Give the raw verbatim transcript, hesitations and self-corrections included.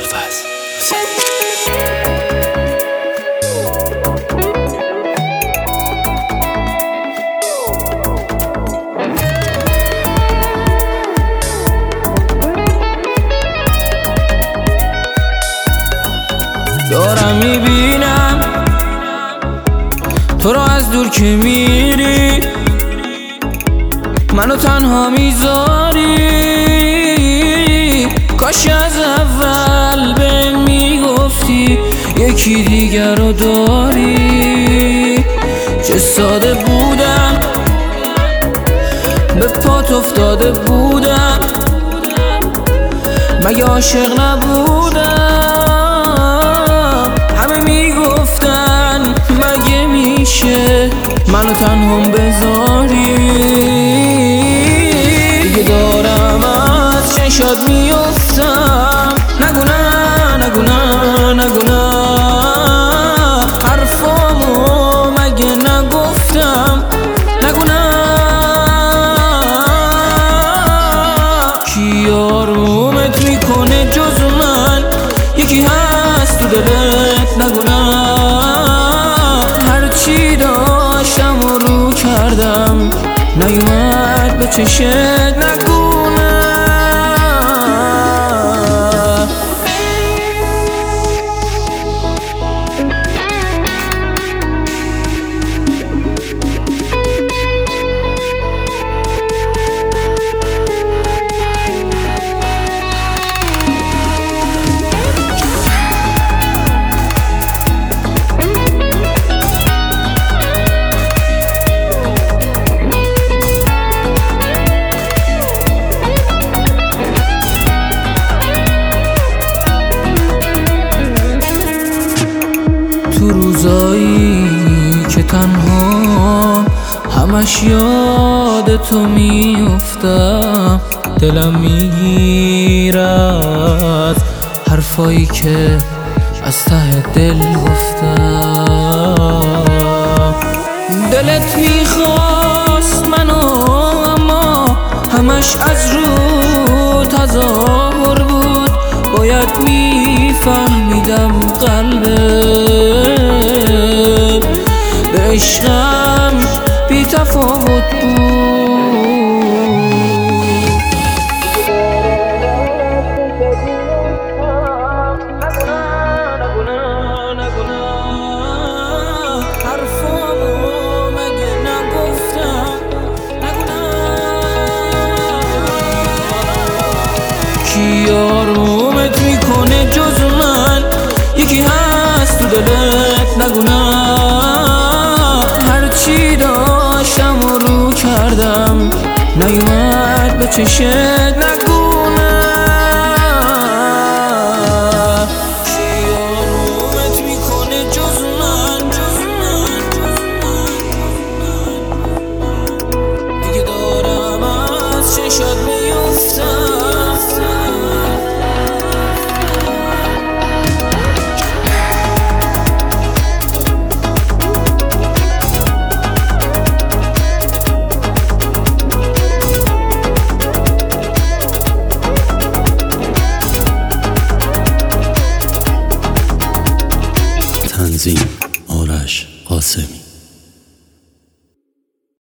دارم میبینم تو رو از دور که میری، منو تنها میذاری. کاش از اول به میگفتی یکی دیگر رو داری. چه ساده بودم، به پات افتاده بودم، مگه عاشق نبودم؟ همه میگفتن مگه میشه منو تنها بذاری. دیگه دارم از چشات میافتم، نگو نه نگو نه نگو نه، حرفامو مگه نگفتم؟ نگو نه. کی آرومت میکنه جز من؟ یکی هست تو دلت؟ نگو نه. هرچی داشتم و رو کردم نیومد به چشت، نگو نه. تو روزایی که تنها همش یاد تو میافتم، دلم میگیره از حرفایی که از ته دل گفتم. دلت میخواست منو، اما همش از رو تظاهر بود. باید میفهمیدم قلبت به عشقم بی تفاوت بود. حرفامو مگه نگفتم؟ نگو نه. کی آرومت میکنه جز من؟ یکی هست تو دلت؟ نگو نه. هرچی داشتم و رو کردم نیومد به چشت، نگو نه. کی آرومت میکنه جز من؟ دیگه دارم از چشات میافتم. تنظیم آرش قاسمی.